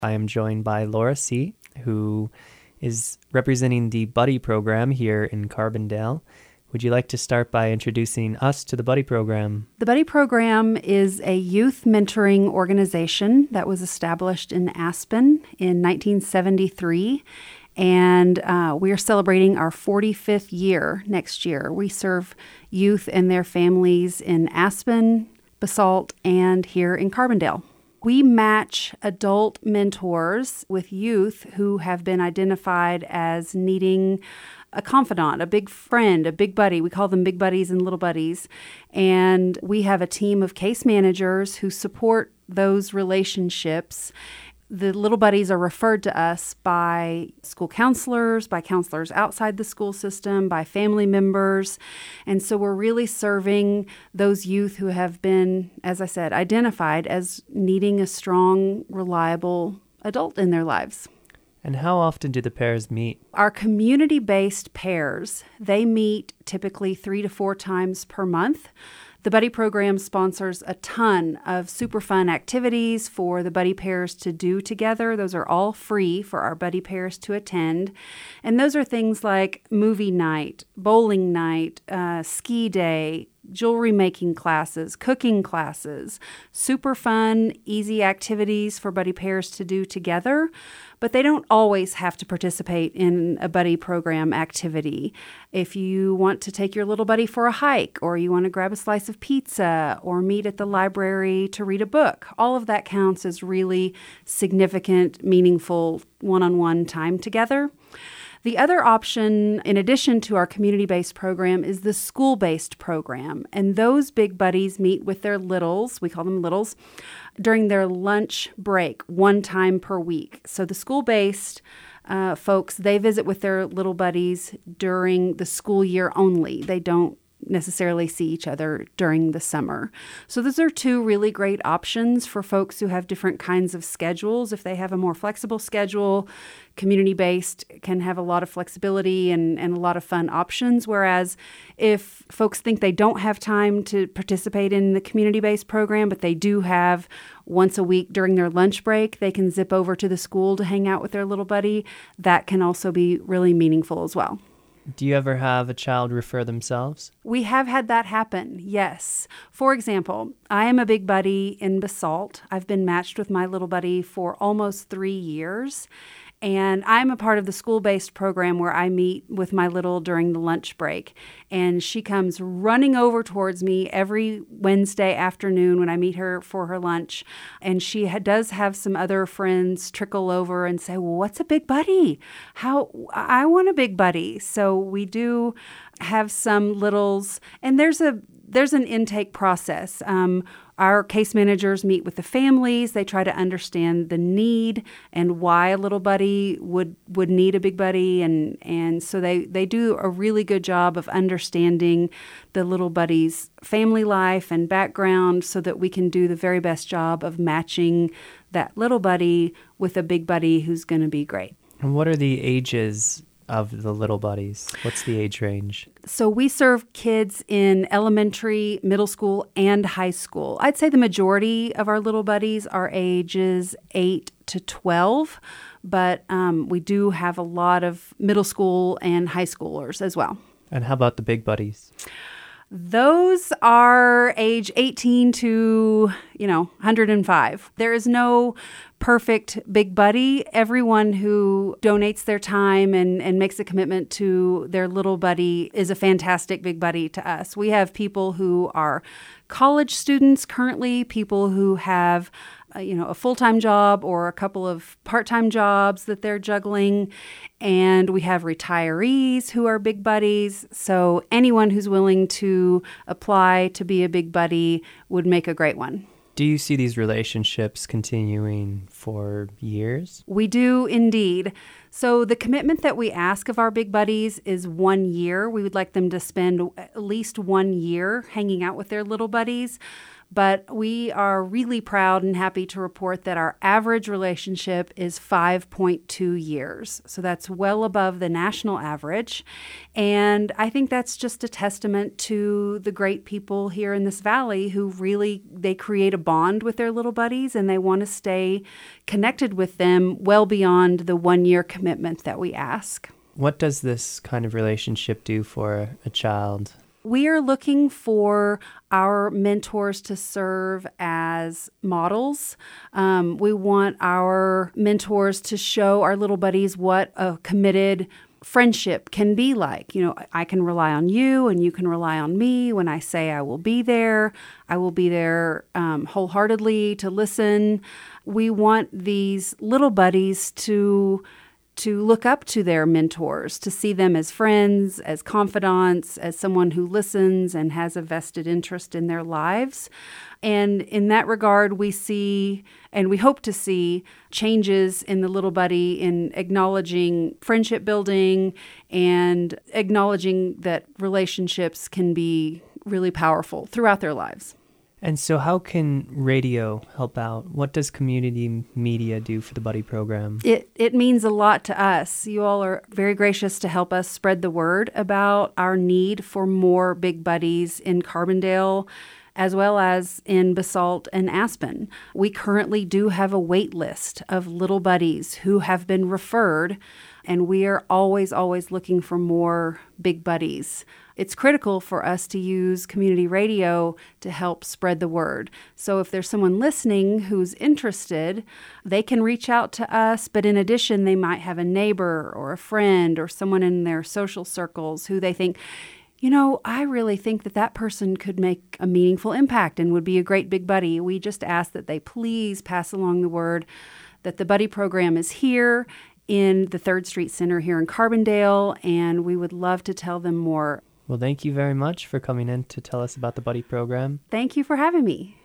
I am joined by Laura C., who is representing the Buddy Program here in Carbondale. Would you like to start by introducing us to the Buddy Program? The Buddy Program is a youth mentoring organization that was established in Aspen in 1973, and we are celebrating our 45th year next year. We serve youth and their families in Aspen, Basalt, and here in Carbondale. We match adult mentors with youth who have been identified as needing a confidant, a big friend, a big buddy. We call them big buddies and little buddies. And we have a team of case managers who support those relationships. The little buddies are referred to us by school counselors, by counselors outside the school system, by family members. And so we're really serving those youth who have been, as I said, identified as needing a strong, reliable adult in their lives. And how often do the pairs meet? Our community-based pairs, they meet typically 3 to 4 times per month. The Buddy Program sponsors a ton of super fun activities for the buddy pairs to do together. Those are all free for our buddy pairs to attend. And those are things like movie night, bowling night, ski day, jewelry making classes, cooking classes, super fun, easy activities for buddy pairs to do together. But they don't always have to participate in a buddy program activity. If you want to take your little buddy for a hike, or you want to grab a slice of pizza, or meet at the library to read a book, all of that counts as really significant, meaningful one-on-one time together. The other option, in addition to our community-based program, is the school-based program. And those big buddies meet with their littles, we call them littles, during their lunch break, one time per week. So the school-based folks, they visit with their little buddies during the school year only. They don't necessarily see each other during the summer. So those are two really great options for folks who have different kinds of schedules. If they have a more flexible schedule, community-based can have a lot of flexibility and a lot of fun options. Whereas if folks think they don't have time to participate in the community-based program, but they do have once a week during their lunch break, they can zip over to the school to hang out with their little buddy. That can also be really meaningful as well. Do you ever have a child refer themselves? We have had that happen, yes. For example, I am a big buddy in Basalt. I've been matched with my little buddy for almost 3 years. And I'm a part of the school-based program where I meet with my little during the lunch break. And she comes running over towards me every Wednesday afternoon when I meet her for her lunch. And she does have some other friends trickle over and say, well, what's a big buddy? I want a big buddy. So we do have some littles. And there's an intake process. Our case managers meet with the families. They try to understand the need and why a little buddy would need a big buddy. And so they do a really good job of understanding the little buddy's family life and background so that we can do the very best job of matching that little buddy with a big buddy who's going to be great. And what are the ages of the little buddies? What's the age range? So we serve kids in elementary, middle school, and high school. I'd say the majority of our little buddies are ages 8 to 12, but we do have a lot of middle school and high schoolers as well. And how about the big buddies? Those are age 18 to, 105. There is no perfect big buddy. Everyone who donates their time and makes a commitment to their little buddy is a fantastic big buddy to us. We have people who are college students currently, people who have a full-time job or a couple of part-time jobs that they're juggling. And we have retirees who are big buddies. So anyone who's willing to apply to be a big buddy would make a great one. Do you see these relationships continuing for years? We do indeed. So the commitment that we ask of our big buddies is 1 year. We would like them to spend at least 1 year hanging out with their little buddies. But we are really proud and happy to report that our average relationship is 5.2 years. So that's well above the national average. And I think that's just a testament to the great people here in this valley who really, they create a bond with their little buddies and they want to stay connected with them well beyond the 1-year commitment that we ask. What does this kind of relationship do for a child? We are looking for our mentors to serve as models. We want our mentors to show our little buddies what a committed friendship can be like. You know, I can rely on you and you can rely on me. When I say I will be there wholeheartedly to listen. We want these little buddies to look up to their mentors, to see them as friends, as confidants, as someone who listens and has a vested interest in their lives. And in that regard, we see, and we hope to see, changes in the little buddy in acknowledging friendship building and acknowledging that relationships can be really powerful throughout their lives. And so how can radio help out? What does community media do for the Buddy program? It means a lot to us. You all are very gracious to help us spread the word about our need for more big buddies in Carbondale, as well as in Basalt and Aspen. We currently do have a wait list of little buddies who have been referred, and we are always looking for more big buddies. It's critical for us to use community radio to help spread the word. So if there's someone listening who's interested, they can reach out to us, but in addition, they might have a neighbor or a friend or someone in their social circles who they think, you know, I really think that person could make a meaningful impact and would be a great big buddy. We just ask that they please pass along the word that the Buddy program is here in the 3rd Street Center here in Carbondale, and we would love to tell them more. Well, thank you very much for coming in to tell us about the Buddy program. Thank you for having me.